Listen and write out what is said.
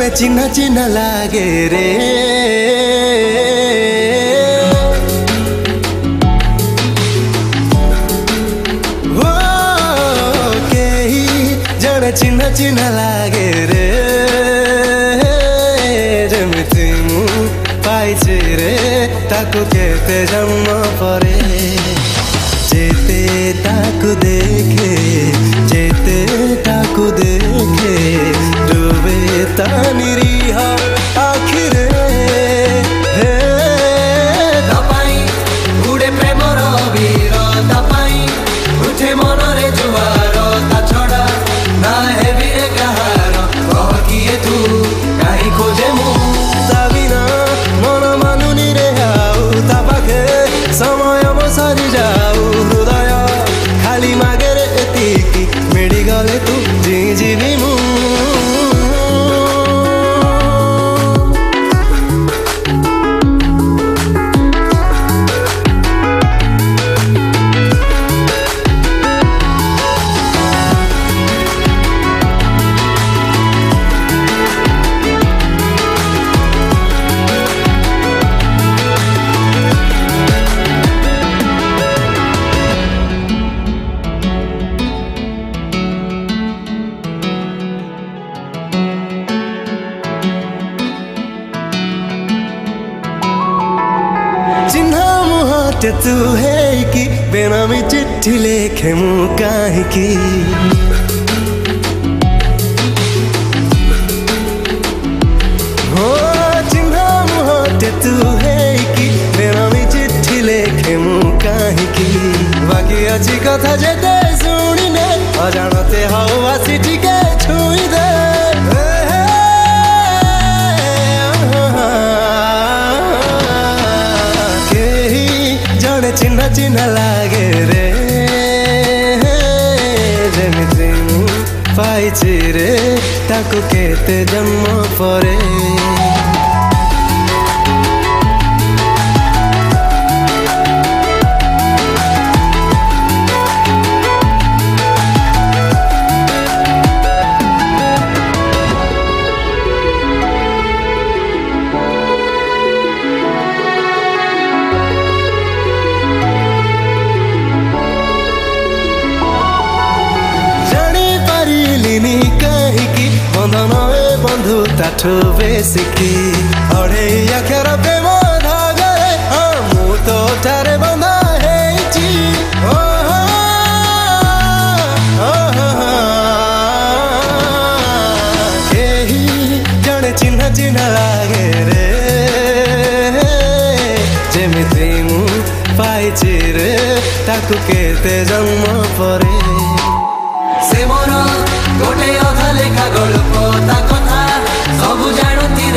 जड़े चिन्ह चिन्ह लागे रे ओ केही जड़े चिन्ह चिन्ह लागे रे जेमिति मु पाइछि रे ताकु केते जन्म परे जेते ताकु देखे जेते ताकु देखे डूबे तानिरीह आखिरे हे तपाई उड़े प्रेमर वीर तपाई उठे मनरे जुआर ता छड़ा ना हेबी रे कहार कह किए तू काहे खोजे मु ता बिना मन मानुनी रे आउ ता पाखे समय बसरी जाऊ हृदय खाली मागे रे एतिकी मिली गले तू जी जीवी मु तू है कि बेनामी चिट्ठी लेखे मु काहे की हो चिन्ह मुहते तू है कि बेनामी चिट्ठी लेखे मु काहे की बाकी अच्छी कथा जेते सुनी ने अजानते हवा सिटी के छुई दे चिन्ह चिन्ह लागे रे जेमिति मु पाइछि रे ताकु केते जन्म परे बंधन ए बंधु ताठू बेसिकी अढ़े अक्षर प्रेम धागरे मु तो ठारे बंधा हेछि केही जड़े चिन्ह चिन्ह लागे रे जेमिति मु पाइछि रे ताकु केते जन्म परे से मोर गोटे अधा लेखा गल्प ता कथा सबु जानती